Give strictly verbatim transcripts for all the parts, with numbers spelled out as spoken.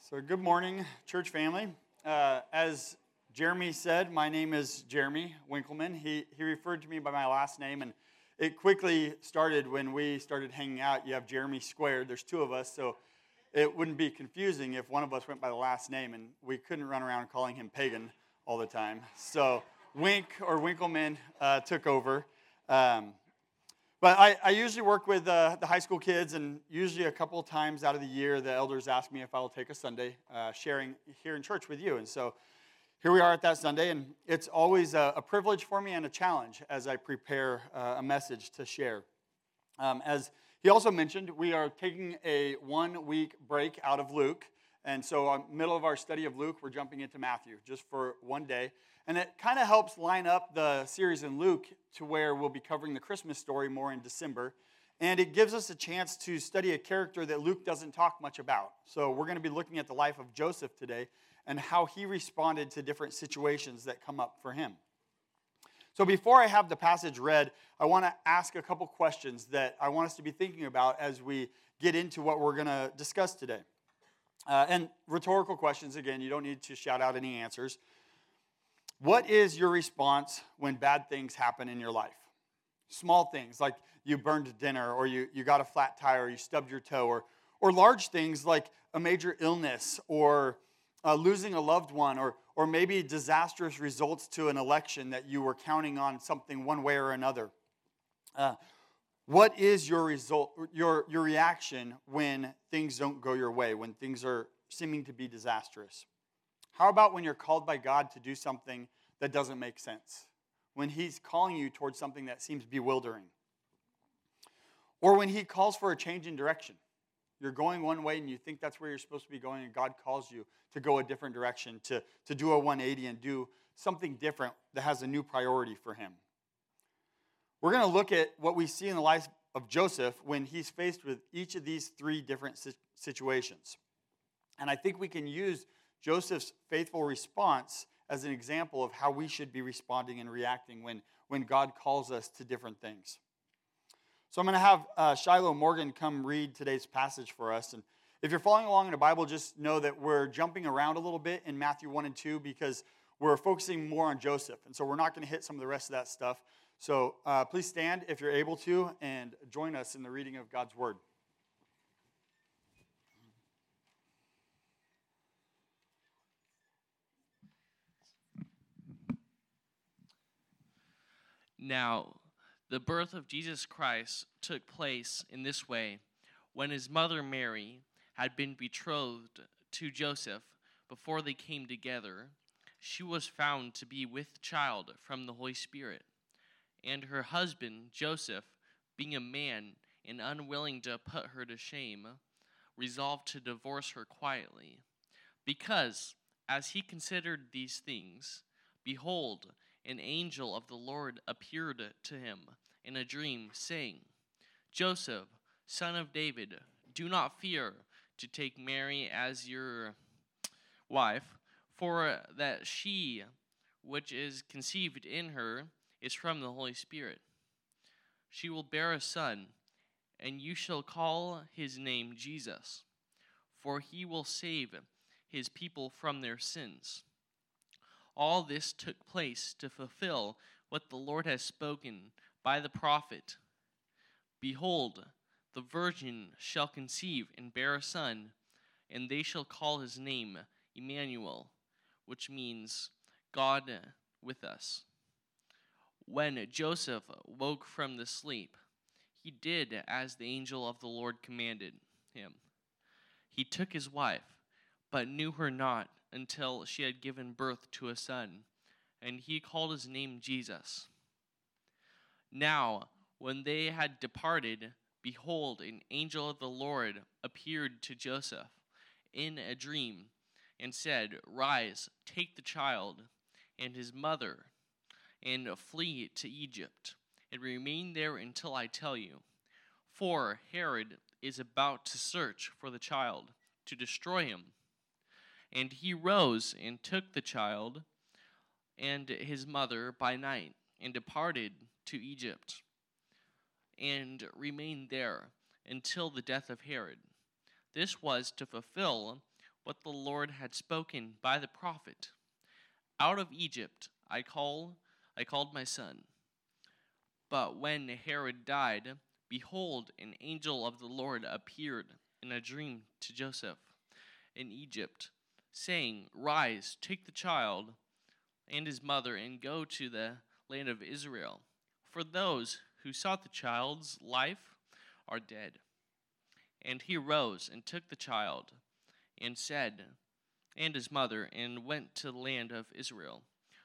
So good morning, church family. Uh, as Jeremy said, my name is Jeremy Winkleman. He, he referred to me by my last name, and it quickly started when we started hanging out. You have Jeremy squared. There's two of us, so it wouldn't be confusing if one of us went by the last name, and we couldn't run around calling him pagan all the time. So Wink or Winkleman uh, took over. Um, But I, I usually work with uh, the high school kids, and usually a couple of times out of the year, the elders ask me if I will take a Sunday uh, sharing here in church with you. And so here we are at that Sunday, and it's always a, a privilege for me and a challenge as I prepare uh, a message to share. Um, as he also mentioned, we are taking a one-week break out of Luke. And so in the middle of our study of Luke, we're jumping into Matthew just for one day. And it kind of helps line up the series in Luke to where we'll be covering the Christmas story more in December. And it gives us a chance to study a character that Luke doesn't talk much about. So we're going to be looking at the life of Joseph today and how he responded to different situations that come up for him. So before I have the passage read, I want to ask a couple questions that I want us to be thinking about as we get into what we're going to discuss today. Uh, and rhetorical questions, again, you don't need to shout out any answers. What is your response when bad things happen in your life? Small things like you burned dinner, or you, you got a flat tire, or you stubbed your toe, or, or large things like a major illness, or uh, losing a loved one, or, or maybe disastrous results to an election that you were counting on something one way or another. Uh, what is your result, your, your reaction when things don't go your way, when things are seeming to be disastrous? How about when you're called by God to do something that doesn't make sense? When he's calling you towards something that seems bewildering? Or when he calls for a change in direction? You're going one way and you think that's where you're supposed to be going, and God calls you to go a different direction, to, to do a one eighty and do something different that has a new priority for him. We're going to look at what we see in the life of Joseph when he's faced with each of these three different situations. And I think we can use Joseph's faithful response as an example of how we should be responding and reacting when, when God calls us to different things. So I'm going to have uh, Shiloh Morgan come read today's passage for us. And if you're following along in the Bible, just know that we're jumping around a little bit in Matthew one and two because we're focusing more on Joseph. And so we're not going to hit some of the rest of that stuff. So uh, please stand if you're able to and join us in the reading of God's Word. Now, the birth of Jesus Christ took place in this way. When his mother Mary had been betrothed to Joseph, before they came together, she was found to be with child from the Holy Spirit. And her husband, Joseph, being a man and unwilling to put her to shame, resolved to divorce her quietly. Because, as he considered these things, behold, an angel of the Lord appeared to him in a dream, saying, Joseph, son of David, do not fear to take Mary as your wife, for that she which is conceived in her is from the Holy Spirit. She will bear a son, and you shall call his name Jesus, for he will save his people from their sins. All this took place to fulfill what the Lord has spoken by the prophet. Behold, the virgin shall conceive and bear a son, and they shall call his name Emmanuel, which means God with us. When Joseph woke from the sleep, he did as the angel of the Lord commanded him. He took his wife, but knew her not until she had given birth to a son, and he called his name Jesus. Now, when they had departed, behold, an angel of the Lord appeared to Joseph in a dream, and said, Rise, take the child and his mother, and flee to Egypt, and remain there until I tell you. For Herod is about to search for the child, to destroy him. And he rose and took the child and his mother by night, and departed to Egypt, and remained there until the death of Herod. This was to fulfill what the Lord had spoken by the prophet. Out of Egypt I call I called my son. But when Herod died, behold, an angel of the Lord appeared in a dream to Joseph in Egypt, saying, Rise, take the child and his mother, and go to the land of Israel. For those who sought the child's life are dead. And he rose and took the child, and said, and his mother, and went to the land of Israel.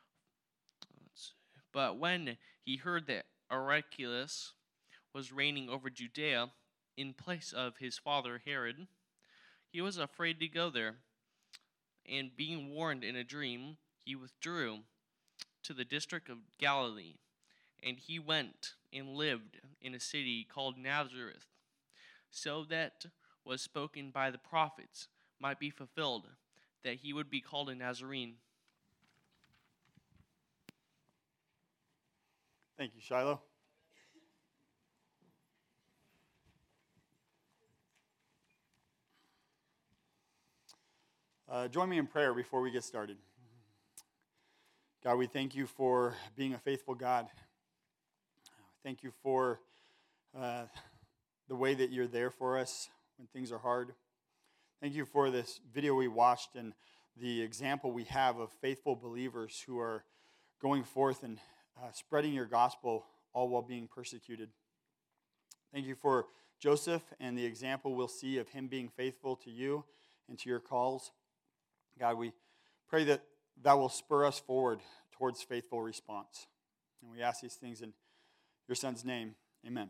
But when he heard that Archelaus was reigning over Judea in place of his father Herod, he was afraid to go there. And being warned in a dream, he withdrew to the district of Galilee. And he went and lived in a city called Nazareth, so that was spoken by the prophets might be fulfilled, that he would be called a Nazarene. Thank you, Shiloh. Uh, join me in prayer before we get started. God, we thank you for being a faithful God. Thank you for uh, the way that you're there for us when things are hard. Thank you for this video we watched and the example we have of faithful believers who are going forth and uh, spreading your gospel all while being persecuted. Thank you for Joseph and the example we'll see of him being faithful to you and to your calls. God, we pray that that will spur us forward towards faithful response. And we ask these things in your son's name. Amen.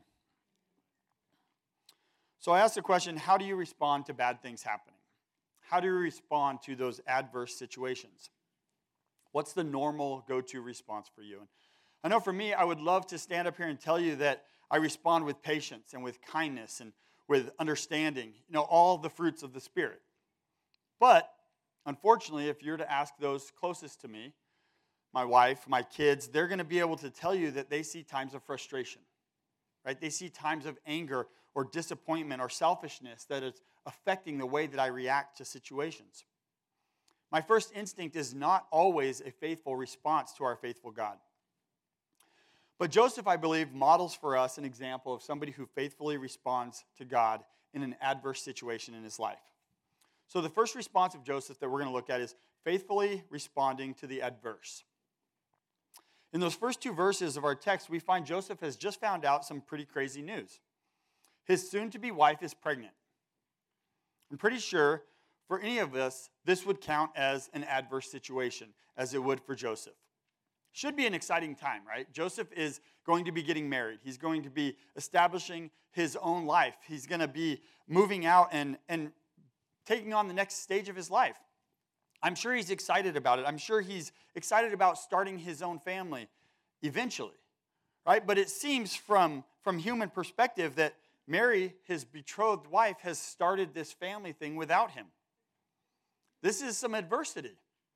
So I asked the question, how do you respond to bad things happening? How do you respond to those adverse situations? What's the normal go-to response for you? And I know for me, I would love to stand up here and tell you that I respond with patience and with kindness and with understanding, you know, all the fruits of the Spirit. But unfortunately, if you're to ask those closest to me, my wife, my kids, they're going to be able to tell you that they see times of frustration, right? They see times of anger or disappointment or selfishness that is affecting the way that I react to situations. My first instinct is not always a faithful response to our faithful God. But Joseph, I believe, models for us an example of somebody who faithfully responds to God in an adverse situation in his life. So the first response of Joseph that we're going to look at is faithfully responding to the adverse. In those first two verses of our text, we find Joseph has just found out some pretty crazy news. His soon-to-be wife is pregnant. I'm pretty sure for any of us, this would count as an adverse situation, as it would for Joseph. Should be an exciting time, right? Joseph is going to be getting married. He's going to be establishing his own life. He's going to be moving out and, and taking on the next stage of his life. I'm sure he's excited about it. I'm sure he's excited about starting his own family eventually, right? But it seems from, from human perspective that Mary, his betrothed wife, has started this family thing without him. This is some adversity.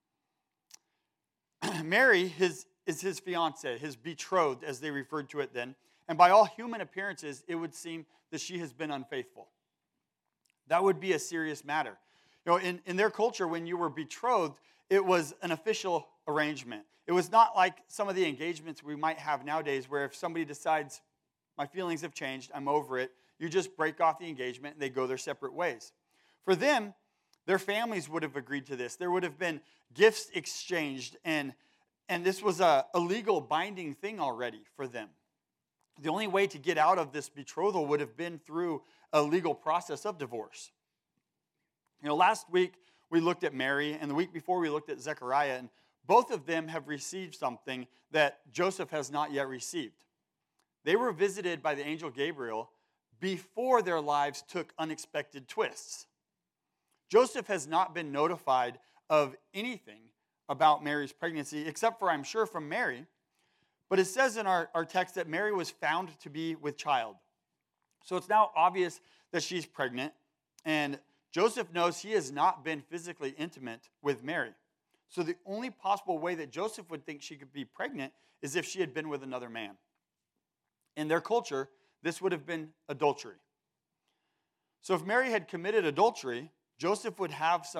Mary his, is his fiancée, his betrothed, as they referred to it then. And by all human appearances, it would seem that she has been unfaithful. That would be a serious matter. You know, in, in their culture, when you were betrothed, it was an official arrangement. It was not like some of the engagements we might have nowadays where if somebody decides, my feelings have changed, I'm over it, you just break off the engagement and they go their separate ways. For them, their families would have agreed to this. There would have been gifts exchanged, and, and this was a, a legal binding thing already for them. The only way to get out of this betrothal would have been through a legal process of divorce. You know, last week we looked at Mary, and the week before we looked at Zechariah, and both of them have received something that Joseph has not yet received. They were visited by the angel Gabriel before their lives took unexpected twists. Joseph has not been notified of anything about Mary's pregnancy, except for, I'm sure, from Mary. But it says in our, our text that Mary was found to be with child. So it's now obvious that she's pregnant, and Joseph knows he has not been physically intimate with Mary. So the only possible way that Joseph would think she could be pregnant is if she had been with another man. In their culture, this would have been adultery. So if Mary had committed adultery, Joseph would have some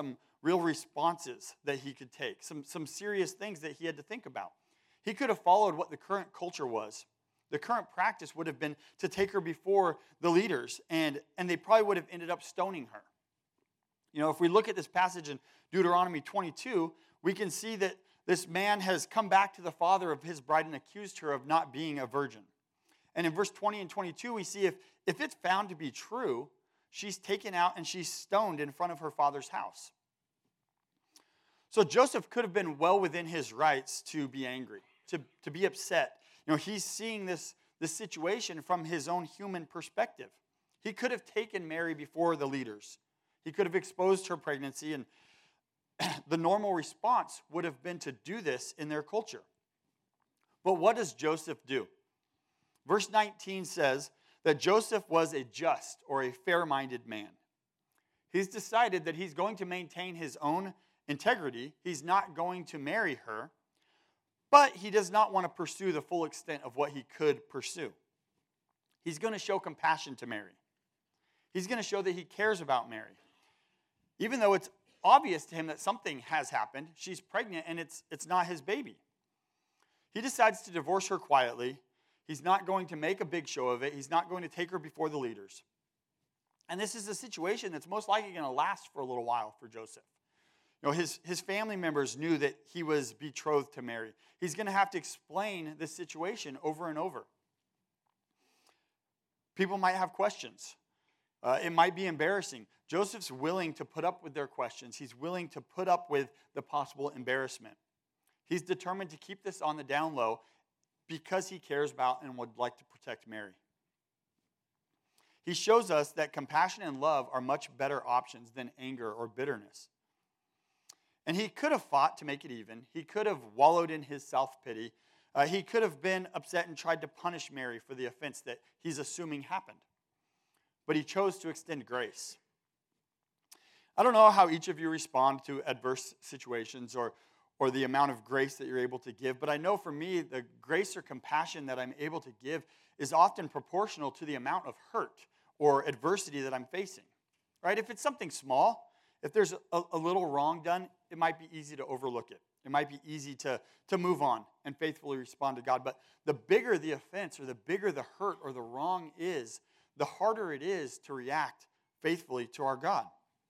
real responses that he could take, some, some serious things that he had to think about. He could have followed what the current culture was. The current practice would have been to take her before the leaders, and, and they probably would have ended up stoning her. You know, if we look at this passage in Deuteronomy twenty-two, we can see that this man has come back to the father of his bride and accused her of not being a virgin. And in verse twenty and twenty-two, we see if, if it's found to be true, she's taken out and she's stoned in front of her father's house. So Joseph could have been well within his rights to be angry, to, to be upset. You know, he's seeing this, this situation from his own human perspective. He could have taken Mary before the leaders. He could have exposed her pregnancy, and the normal response would have been to do this in their culture. But what does Joseph do? Verse nineteen says that Joseph was a just or a fair-minded man. He's decided that he's going to maintain his own integrity. He's not going to marry her, but he does not want to pursue the full extent of what he could pursue. He's going to show compassion to Mary. He's going to show that he cares about Mary. Even though it's obvious to him that something has happened, she's pregnant and it's, it's not his baby. He decides to divorce her quietly. He's not going to make a big show of it. He's not going to take her before the leaders. And this is a situation that's most likely going to last for a little while for Joseph. You know, his, his family members knew that he was betrothed to Mary. He's going to have to explain this situation over and over. People might have questions. Uh, it might be embarrassing. Joseph's willing to put up with their questions. He's willing to put up with the possible embarrassment. He's determined to keep this on the down low because he cares about and would like to protect Mary. He shows us that compassion and love are much better options than anger or bitterness. And he could have fought to make it even. He could have wallowed in his self-pity. Uh, he could have been upset and tried to punish Mary for the offense that he's assuming happened. But he chose to extend grace. I don't know how each of you respond to adverse situations or, or the amount of grace that you're able to give, but I know for me, the grace or compassion that I'm able to give is often proportional to the amount of hurt or adversity that I'm facing. Right? If it's something small, if there's a, a little wrong done, it might be easy to overlook it. It might be easy to, to move on and faithfully respond to God. But the bigger the offense or the bigger the hurt or the wrong is, the harder it is to react faithfully to our God.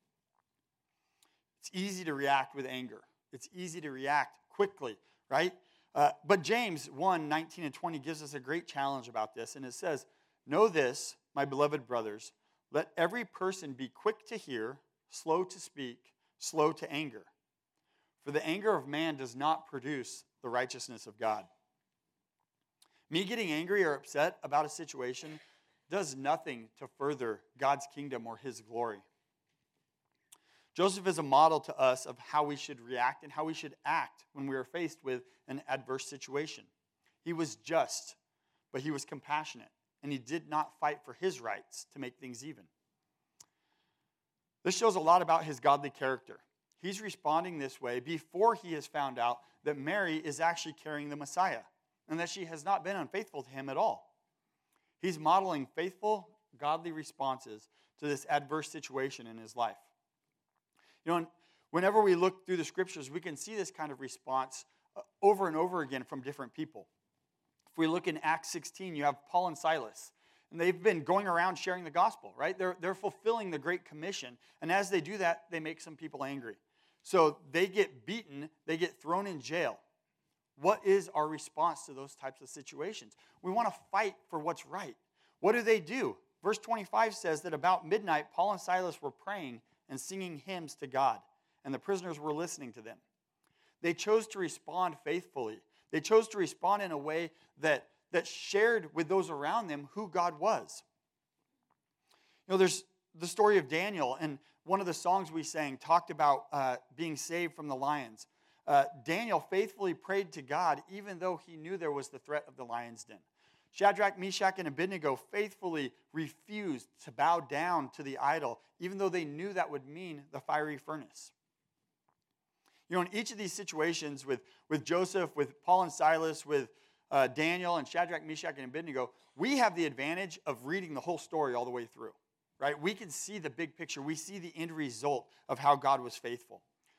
It's easy to react with anger. It's easy to react quickly, right? Uh, but James one, nineteen and twenty gives us a great challenge about this. And it says, "Know this, my beloved brothers, let every person be quick to hear, slow to speak, slow to anger. For the anger of man does not produce the righteousness of God." Me getting angry or upset about a situation does nothing to further God's kingdom or his glory. Joseph is a model to us of how we should react and how we should act when we are faced with an adverse situation. He was just, but he was compassionate, and he did not fight for his rights to make things even. This shows a lot about his godly character. He's responding this way before he has found out that Mary is actually carrying the Messiah and that she has not been unfaithful to him at all. He's modeling faithful, godly responses to this adverse situation in his life. You know, whenever we look through the scriptures, we can see this kind of response over and over again from different people. If we look in Acts sixteen, you have Paul and Silas. And they've been going around sharing the gospel, right? They're, they're fulfilling the Great Commission. And as they do that, they make some people angry. So they get beaten. They get thrown in jail. What is our response to those types of situations? We want to fight for what's right. What do they do? Verse twenty-five says that about midnight, Paul and Silas were praying and singing hymns to God, and the prisoners were listening to them. They chose to respond faithfully. They chose to respond in a way that, that shared with those around them who God was. You know, there's the story of Daniel, and one of the songs we sang talked about uh, being saved from the lions. Uh, Daniel faithfully prayed to God even though he knew there was the threat of the lion's den. Shadrach, Meshach, and Abednego faithfully refused to bow down to the idol, even though they knew that would mean the fiery furnace. You know, in each of these situations with, with Joseph, with Paul and Silas, with uh, Daniel and Shadrach, Meshach, and Abednego, we have the advantage of reading the whole story all the way through, right? We can see the big picture. We see the end result of how God was faithful.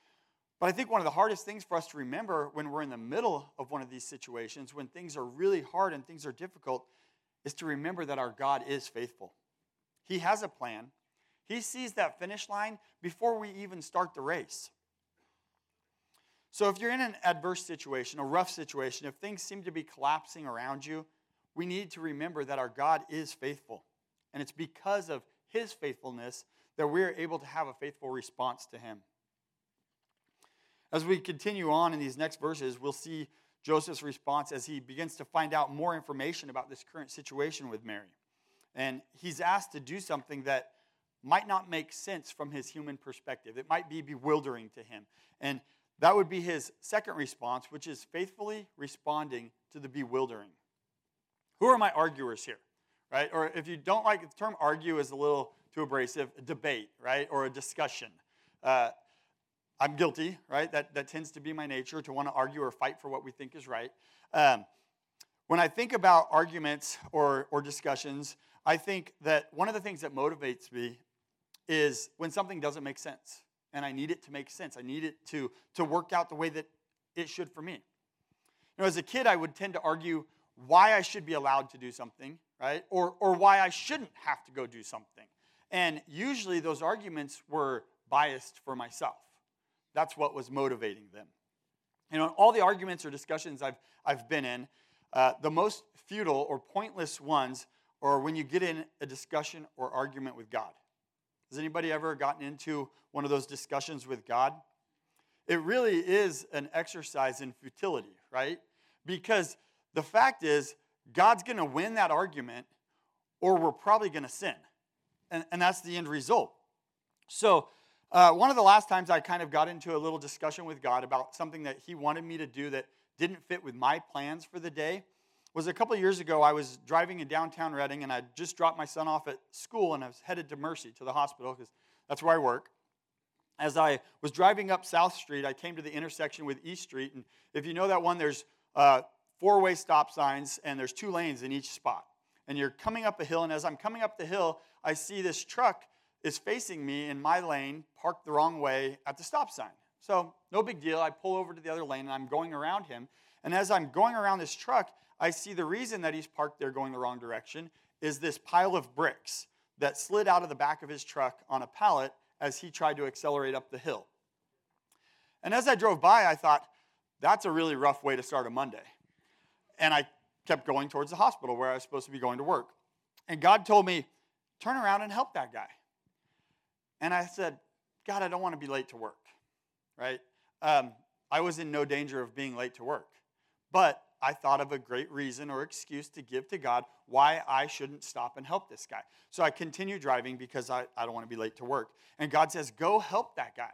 But I think one of the hardest things for us to remember when we're in the middle of one of these situations, when things are really hard and things are difficult, is to remember that our God is faithful. He has a plan. He sees that finish line before we even start the race. So if you're in an adverse situation, a rough situation, if things seem to be collapsing around you, we need to remember that our God is faithful. And it's because of his faithfulness that we're able to have a faithful response to him. As we continue on in these next verses, we'll see Joseph's response as he begins to find out more information about this current situation with Mary. And he's asked to do something that might not make sense from his human perspective. It might be bewildering to him. And that would be his second response, which is faithfully responding to the bewildering. Who are my arguers here, right? Or if you don't like the term argue is a little too abrasive, a debate, right? Or a discussion. Uh, I'm guilty, right? That, that tends to be my nature, to want to argue or fight for what we think is right. Um, when I think about arguments or, or discussions, I think that one of the things that motivates me is when something doesn't make sense. And I need it to make sense. I need it to, to work out the way that it should for me. You know, as a kid, I would tend to argue why I should be allowed to do something, right? Or, or why I shouldn't have to go do something. And usually those arguments were biased for myself. That's what was motivating them. You know, all the arguments or discussions I've, I've been in, uh, the most futile or pointless ones are when you get in a discussion or argument with God. Has anybody ever gotten into one of those discussions with God? It really is an exercise in futility, right? Because the fact is, God's going to win that argument, or we're probably going to sin. And, and that's the end result. So, uh, one of the last times I kind of got into a little discussion with God about something that he wanted me to do that didn't fit with my plans for the day was a couple of years ago. I was driving in downtown Reading, and I just dropped my son off at school, and I was headed to Mercy, to the hospital, because that's where I work. As I was driving up South Street, I came to the intersection with East Street, and if you know that one, there's uh, four-way stop signs, and there's two lanes in each spot. And you're coming up a hill, and as I'm coming up the hill, I see this truck is facing me in my lane, parked the wrong way at the stop sign. So no big deal. I pull over to the other lane, and I'm going around him. And as I'm going around this truck, I see the reason that he's parked there going the wrong direction is this pile of bricks that slid out of the back of his truck on a pallet as he tried to accelerate up the hill. And as I drove by, I thought, that's a really rough way to start a Monday. And I kept going towards the hospital where I was supposed to be going to work. And God told me, turn around and help that guy. And I said, God, I don't want to be late to work, right? Um, I was in no danger of being late to work. But I thought of a great reason or excuse to give to God why I shouldn't stop and help this guy. So I continue driving because I, I don't want to be late to work. And God says, go help that guy.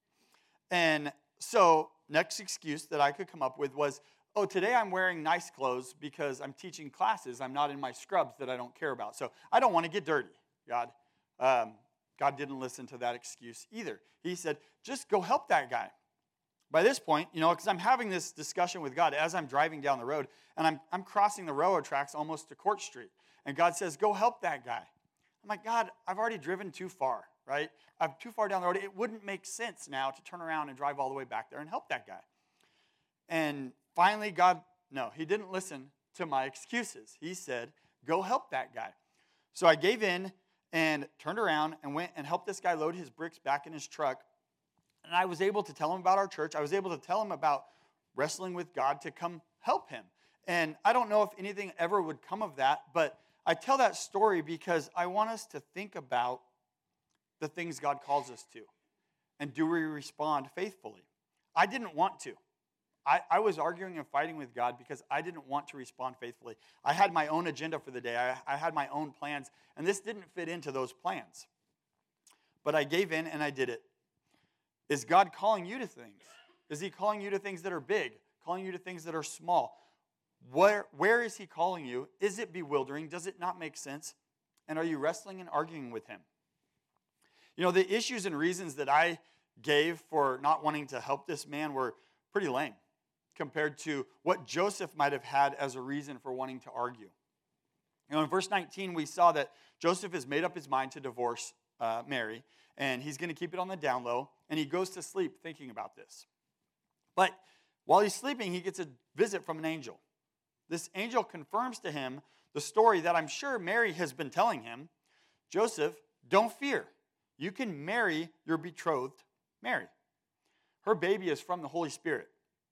And so next excuse that I could come up with was, oh, today I'm wearing nice clothes because I'm teaching classes. I'm not in my scrubs that I don't care about. So I don't want to get dirty, God. Um, God didn't listen to that excuse either. He said, just go help that guy. By this point, you know, because I'm having this discussion with God as I'm driving down the road, and I'm, I'm crossing the railroad tracks almost to Court Street. And God says, go help that guy. I'm like, God, I've already driven too far, right? I'm too far down the road. It wouldn't make sense now to turn around and drive all the way back there and help that guy. And finally, God, no, he didn't listen to my excuses. He said, go help that guy. So I gave in and turned around and went and helped this guy load his bricks back in his truck. And I was able to tell him about our church. I was able to tell him about wrestling with God to come help him. And I don't know if anything ever would come of that, but I tell that story because I want us to think about the things God calls us to. And do we respond faithfully? I didn't want to. I, I was arguing and fighting with God because I didn't want to respond faithfully. I had my own agenda for the day. I, I had my own plans, and this didn't fit into those plans. But I gave in and I did it. Is God calling you to things? Is he calling you to things that are big? Calling you to things that are small? Where, where is he calling you? Is it bewildering? Does it not make sense? And are you wrestling and arguing with him? You know, the issues and reasons that I gave for not wanting to help this man were pretty lame compared to what Joseph might have had as a reason for wanting to argue. You know, in verse nineteen, we saw that Joseph has made up his mind to divorce uh, Mary, and he's going to keep it on the down low, and he goes to sleep thinking about this. But while he's sleeping, he gets a visit from an angel. This angel confirms to him the story that I'm sure Mary has been telling him. Joseph, don't fear. You can marry your betrothed Mary. Her baby is from the Holy Spirit.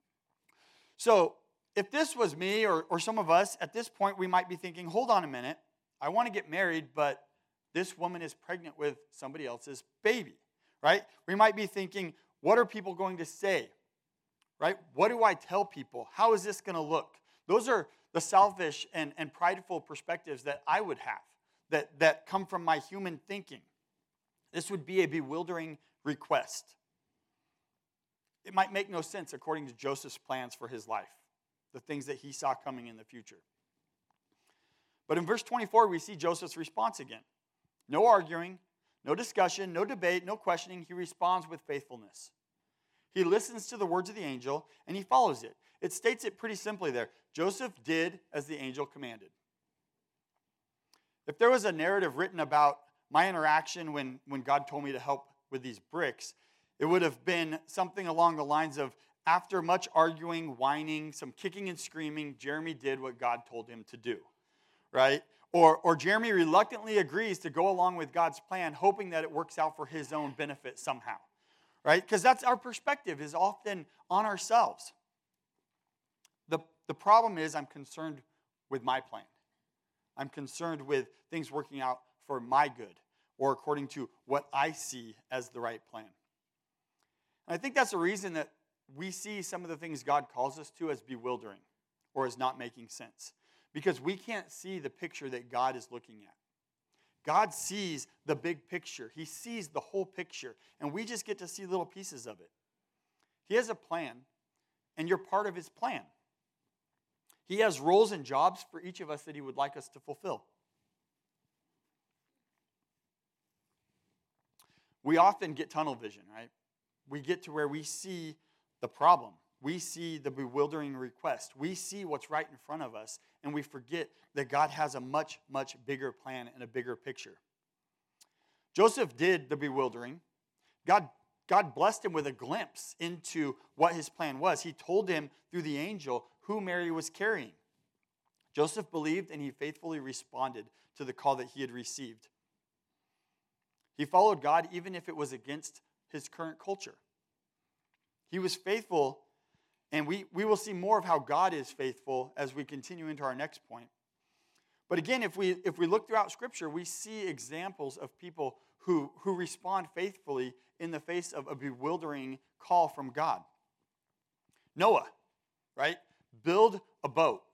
So if this was me or, or some of us, at this point we might be thinking, hold on a minute. I want to get married, but this woman is pregnant with somebody else's baby, right? We might be thinking, what are people going to say, right? What do I tell people? How is this going to look? Those are the selfish and, and prideful perspectives that I would have, that, that come from my human thinking. This would be a bewildering request. It might make no sense according to Joseph's plans for his life, the things that he saw coming in the future. But in verse twenty-four, we see Joseph's response again. No arguing, no discussion, no debate, no questioning. He responds with faithfulness. He listens to the words of the angel, and he follows it. It states it pretty simply there. Joseph did as the angel commanded. If there was a narrative written about my interaction when, when God told me to help with these bricks, it would have been something along the lines of, after much arguing, whining, some kicking and screaming, Jeremy did what God told him to do, right? Or, or Jeremy reluctantly agrees to go along with God's plan, hoping that it works out for his own benefit somehow, right? Because that's our perspective, is often on ourselves. The, the problem is I'm concerned with my plan. I'm concerned with things working out for my good or according to what I see as the right plan. And I think that's the reason that we see some of the things God calls us to as bewildering or as not making sense. Because we can't see the picture that God is looking at. God sees the big picture. He sees the whole picture. And we just get to see little pieces of it. He has a plan, and you're part of his plan. He has roles and jobs for each of us that he would like us to fulfill. We often get tunnel vision, right? We get to where we see the problem. We see the bewildering request. We see what's right in front of us, and we forget that God has a much, much bigger plan and a bigger picture. Joseph did the bewildering. God, God blessed him with a glimpse into what his plan was. He told him through the angel who Mary was carrying. Joseph believed, and he faithfully responded to the call that he had received. He followed God even if it was against his current culture. He was faithful. And we, we will see more of how God is faithful as we continue into our next point. But again, if we if we look throughout Scripture, we see examples of people who, who respond faithfully in the face of a bewildering call from God. Noah, right? Build a boat.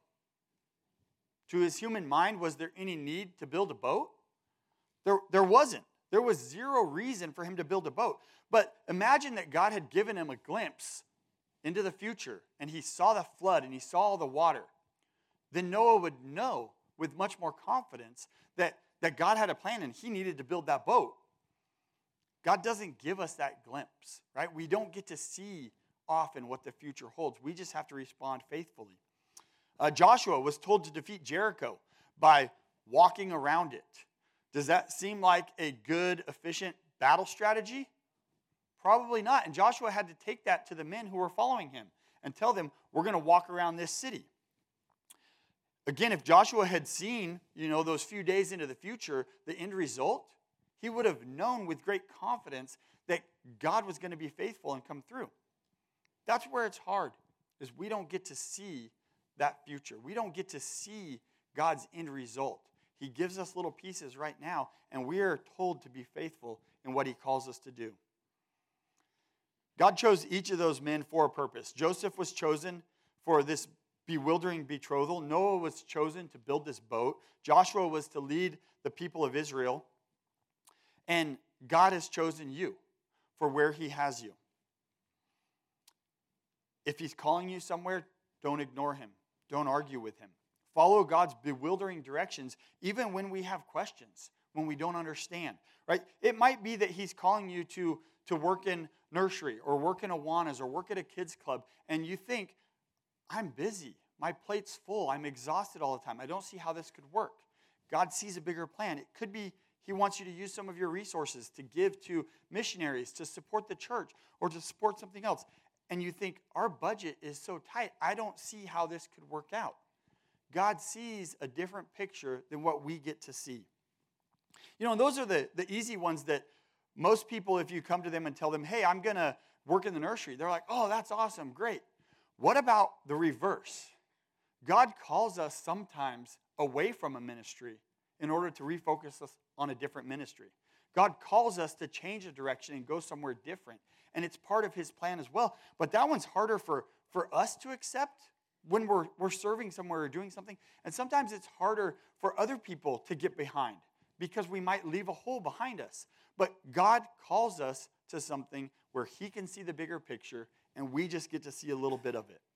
To his human mind, was there any need to build a boat? There, there wasn't. There was zero reason for him to build a boat. But imagine that God had given him a glimpse into the future, and he saw the flood, and he saw the water. Then Noah would know with much more confidence that, that God had a plan, and he needed to build that boat. God doesn't give us that glimpse, right? We don't get to see often what the future holds. We just have to respond faithfully. Uh, Joshua was told to defeat Jericho by walking around it. Does that seem like a good, efficient battle strategy? Probably not. And Joshua had to take that to the men who were following him and tell them, we're going to walk around this city. Again, if Joshua had seen, you know, those few days into the future, the end result, he would have known with great confidence that God was going to be faithful and come through. That's where it's hard, is we don't get to see that future. We don't get to see God's end result. He gives us little pieces right now, and we are told to be faithful in what he calls us to do. God chose each of those men for a purpose. Joseph was chosen for this bewildering betrothal. Noah was chosen to build this boat. Joshua was to lead the people of Israel. And God has chosen you for where he has you. If he's calling you somewhere, don't ignore him. Don't argue with him. Follow God's bewildering directions, even when we have questions, when we don't understand, right? It might be that he's calling you to, to work in nursery or work in Awanas or work at a kids club, and you think, I'm busy. My plate's full. I'm exhausted all the time. I don't see how this could work. God sees a bigger plan. It could be He wants you to use some of your resources to give to missionaries, to support the church, or to support something else. And you think, our budget is so tight, I don't see how this could work out. God sees a different picture than what we get to see. You know, and those are the, the easy ones that most people, if you come to them and tell them, hey, I'm going to work in the nursery, they're like, oh, that's awesome, great. What about the reverse? God calls us sometimes away from a ministry in order to refocus us on a different ministry. God calls us to change a direction and go somewhere different. And it's part of his plan as well. But that one's harder for, for us to accept when we're, we're serving somewhere or doing something. And sometimes it's harder for other people to get behind because we might leave a hole behind us. But God calls us to something where he can see the bigger picture and we just get to see a little bit of it.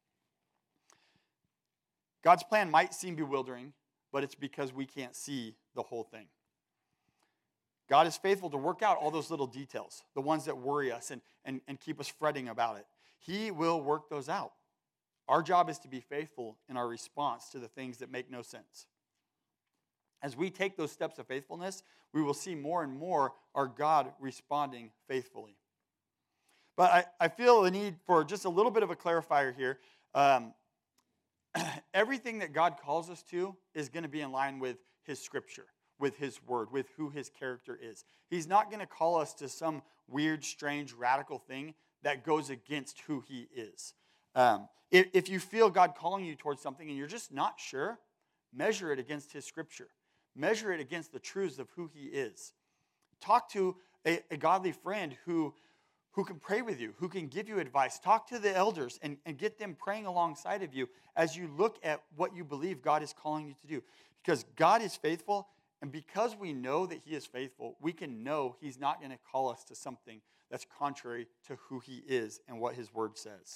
God's plan might seem bewildering, but it's because we can't see the whole thing. God is faithful to work out all those little details, the ones that worry us and, and, and keep us fretting about it. He will work those out. Our job is to be faithful in our response to the things that make no sense. As we take those steps of faithfulness, we will see more and more our God responding faithfully. But I, I feel the need for just a little bit of a clarifier here. Um, everything that God calls us to is going to be in line with his scripture, with his word, with who his character is. He's not going to call us to some weird, strange, radical thing that goes against who he is. Um, if, if you feel God calling you towards something and you're just not sure, measure it against his scripture. Measure it against the truths of who he is. Talk to a, a godly friend who, who can pray with you, who can give you advice. Talk to the elders and, and get them praying alongside of you as you look at what you believe God is calling you to do. Because God is faithful, and because we know that he is faithful, we can know he's not going to call us to something that's contrary to who he is and what his word says.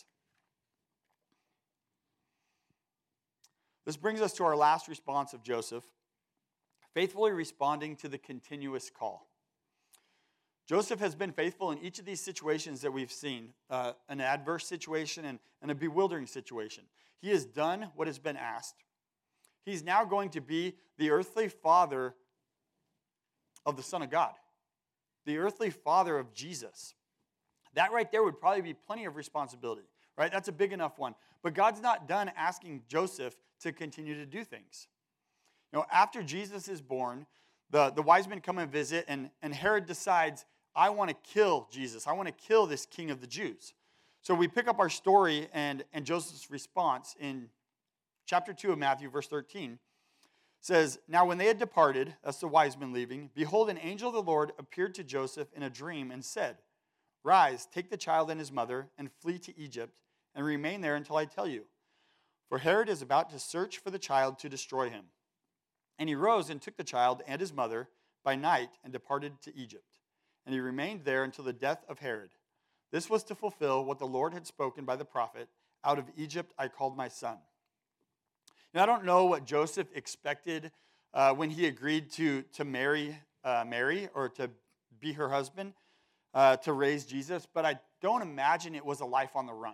This brings us to our last response of Joseph, faithfully responding to the continuous call. Joseph has been faithful in each of these situations that we've seen, uh, an adverse situation and, and a bewildering situation. He has done what has been asked. He's now going to be the earthly father of the Son of God, the earthly father of Jesus. That right there would probably be plenty of responsibility, right? That's a big enough one. But God's not done asking Joseph to continue to do things. You know, after Jesus is born, the, the wise men come and visit, and, and Herod decides, I want to kill Jesus. I want to kill this king of the Jews. So we pick up our story and, and Joseph's response in chapter two of Matthew, verse thirteen. It says, now when they had departed, that's the wise men leaving, behold, an angel of the Lord appeared to Joseph in a dream and said, rise, take the child and his mother, and flee to Egypt, and remain there until I tell you. For Herod is about to search for the child to destroy him. And he rose and took the child and his mother by night and departed to Egypt. And he remained there until the death of Herod. This was to fulfill what the Lord had spoken by the prophet, out of Egypt I called my son. Now, I don't know what Joseph expected uh, when he agreed to, to marry uh, Mary or to be her husband, uh, to raise Jesus, but I don't imagine it was a life on the run.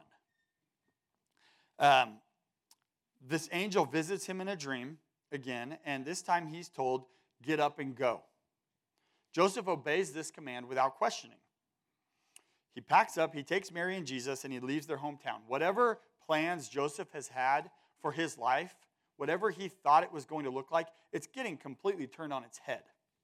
Um, this angel visits him in a dream again, and this time he's told, get up and go. Joseph obeys this command without questioning. He packs up, he takes Mary and Jesus, and he leaves their hometown. Whatever plans Joseph has had for his life, whatever he thought it was going to look like, it's getting completely turned on its head.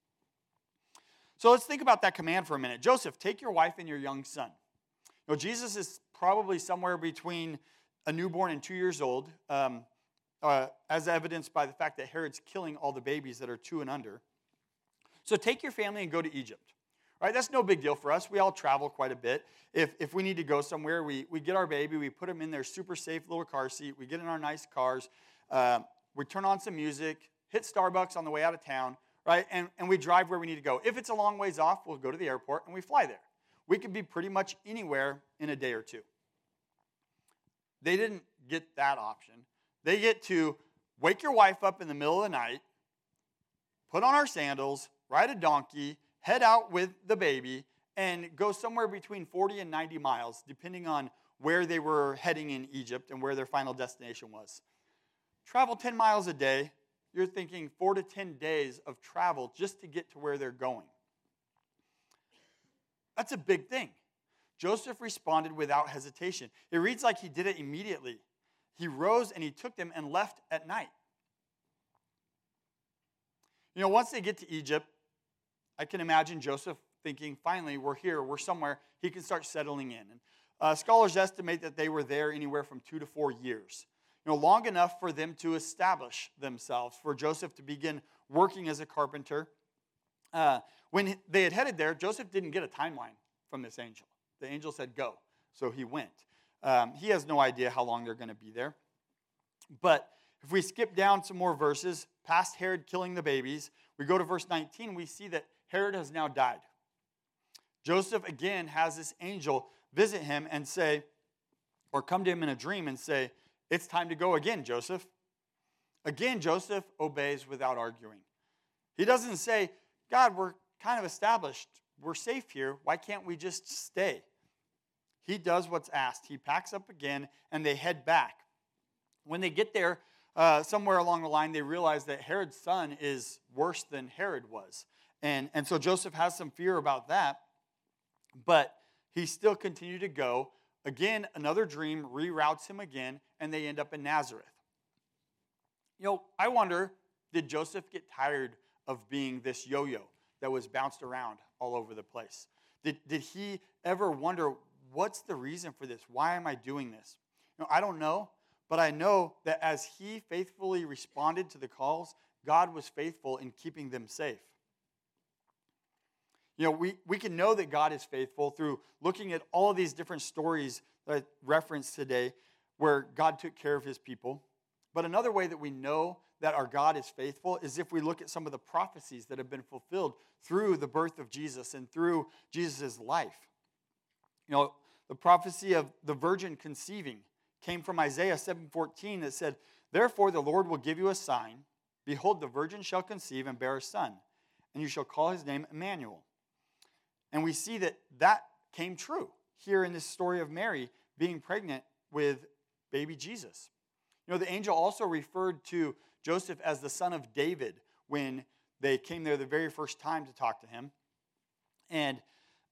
So let's think about that command for a minute. Joseph, take your wife and your young son. You know, Jesus is probably somewhere between a newborn and two years old, um, uh, as evidenced by the fact that Herod's killing all the babies that are two and under. So take your family and go to Egypt. Right? That's no big deal for us. We all travel quite a bit. If, if we need to go somewhere, we, we get our baby, we put him in their super safe little car seat, we get in our nice cars, uh, we turn on some music, hit Starbucks on the way out of town, right? And, and we drive where we need to go. If it's a long ways off, we'll go to the airport and we fly there. We could be pretty much anywhere in a day or two. They didn't get that option. They get to wake your wife up in the middle of the night, put on our sandals, ride a donkey, head out with the baby, and go somewhere between forty and ninety miles, depending on where they were heading in Egypt and where their final destination was. Travel ten miles a day you're thinking four to ten days of travel just to get to where they're going. That's a big thing. Joseph responded without hesitation. It reads like he did it immediately. He rose and he took them and left at night. You know, once they get to Egypt, I can imagine Joseph thinking, finally, we're here, we're somewhere, he can start settling in. And uh, scholars estimate that they were there anywhere from two to four years. You know, long enough for them to establish themselves, for Joseph to begin working as a carpenter. Uh, when they had headed there, Joseph didn't get a timeline from this angel. The angel said, go. So he went. Um, he has no idea how long they're going to be there. But if we skip down some more verses, past Herod killing the babies, we go to verse nineteen, we see that Herod has now died. Joseph again has this angel visit him and say, or come to him in a dream and say, it's time to go again, Joseph. Again, Joseph obeys without arguing. He doesn't say, God, we're kind of established. We're safe here. Why can't we just stay? He does what's asked. He packs up again, and they head back. When they get there, uh, somewhere along the line, they realize that Herod's son is worse than Herod was. And, and so Joseph has some fear about that, but he still continued to go. Again, another dream reroutes him again, and they end up in Nazareth. You know, I wonder, did Joseph get tired of being this yo-yo that was bounced around all over the place? Did, did he ever wonder, what's the reason for this? Why am I doing this? You know, I don't know, but I know that as he faithfully responded to the calls, God was faithful in keeping them safe. You know, we, we can know that God is faithful through looking at all of these different stories that I referenced today where God took care of his people. But another way that we know that our God is faithful is if we look at some of the prophecies that have been fulfilled through the birth of Jesus and through Jesus' life. You know, the prophecy of the virgin conceiving came from Isaiah seven fourteen that said, therefore the Lord will give you a sign. Behold, the virgin shall conceive and bear a son, and you shall call his name Emmanuel. And we see that that came true here in this story of Mary being pregnant with baby Jesus. You know, the angel also referred to Joseph as the son of David when they came there the very first time to talk to him. And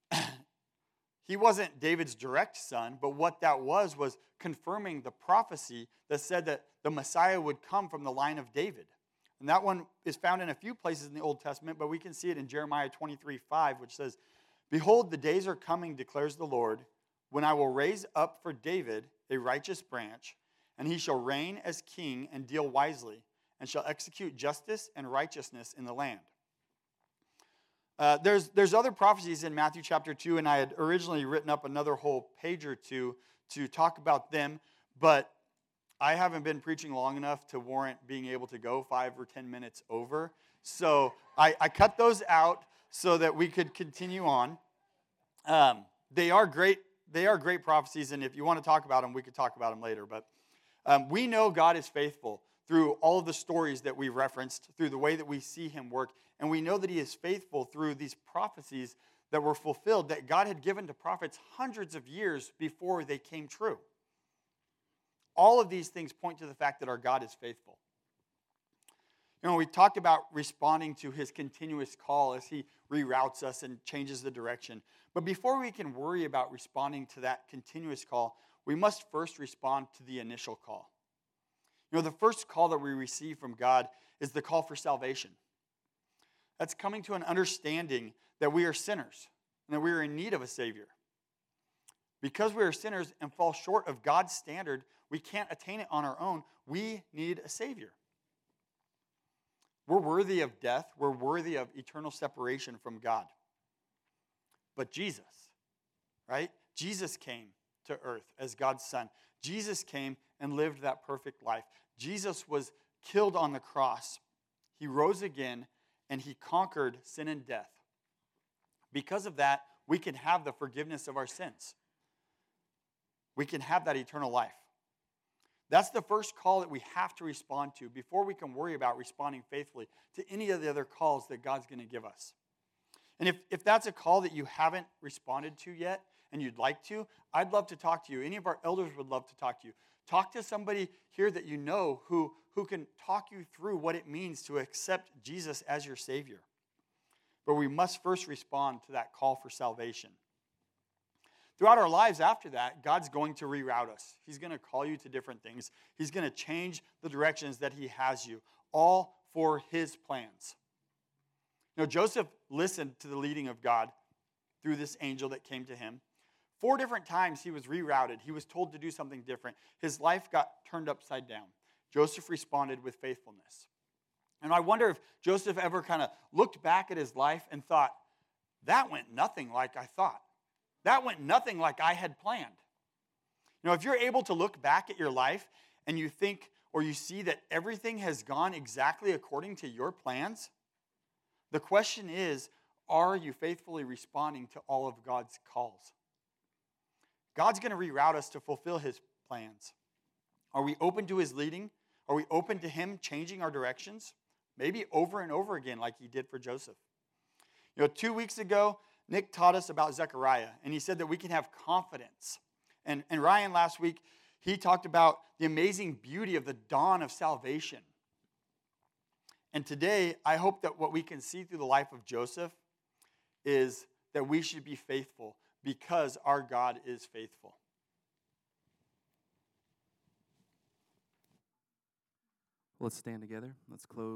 he wasn't David's direct son, but what that was was confirming the prophecy that said that the Messiah would come from the line of David. And that one is found in a few places in the Old Testament, but we can see it in Jeremiah twenty-three five, which says, behold, the days are coming, declares the Lord, when I will raise up for David a righteous branch, and he shall reign as king and deal wisely, and shall execute justice and righteousness in the land. Uh, there's, there's other prophecies in Matthew chapter two, and I had originally written up another whole page or two to talk about them, but I haven't been preaching long enough to warrant being able to go five or ten minutes over. So I, I cut those out so that we could continue on. Um, they are great. They are great prophecies, and if you want to talk about them, we could talk about them later. But um, we know God is faithful through all of the stories that we referenced, through the way that we see him work, and we know that he is faithful through these prophecies that were fulfilled, that God had given to prophets hundreds of years before they came true. All of these things point to the fact that our God is faithful. You know, we talked about responding to his continuous call as he reroutes us and changes the direction. But before we can worry about responding to that continuous call, we must first respond to the initial call. You know, the first call that we receive from God is the call for salvation. That's coming to an understanding that we are sinners and that we are in need of a Savior. Because we are sinners and fall short of God's standard, we can't attain it on our own. We need a Savior. We're worthy of death. We're worthy of eternal separation from God. But Jesus, right? Jesus came to earth as God's son. Jesus came and lived that perfect life. Jesus was killed on the cross. He rose again, and he conquered sin and death. Because of that, we can have the forgiveness of our sins. We can have that eternal life. That's the first call that we have to respond to before we can worry about responding faithfully to any of the other calls that God's going to give us. And if, if that's a call that you haven't responded to yet, and you'd like to, I'd love to talk to you. Any of our elders would love to talk to you. Talk to somebody here that you know who, who can talk you through what it means to accept Jesus as your Savior. But we must first respond to that call for salvation. Throughout our lives after that, God's going to reroute us. He's going to call you to different things. He's going to change the directions that he has you, all for his plans. You know, Joseph listened to the leading of God through this angel that came to him. Four different times he was rerouted. He was told to do something different. His life got turned upside down. Joseph responded with faithfulness. And I wonder if Joseph ever kind of looked back at his life and thought, that went nothing like I thought. That went nothing like I had planned. You know, if you're able to look back at your life and you think or you see that everything has gone exactly according to your plans, the question is, are you faithfully responding to all of God's calls? God's going to reroute us to fulfill his plans. Are we open to his leading? Are we open to him changing our directions? Maybe over and over again like he did for Joseph. You know, two weeks ago, Nick taught us about Zechariah, and he said that we can have confidence. And, and Ryan last week, he talked about the amazing beauty of the dawn of salvation. And today, I hope that what we can see through the life of Joseph is that we should be faithful because our God is faithful. Let's stand together. Let's close.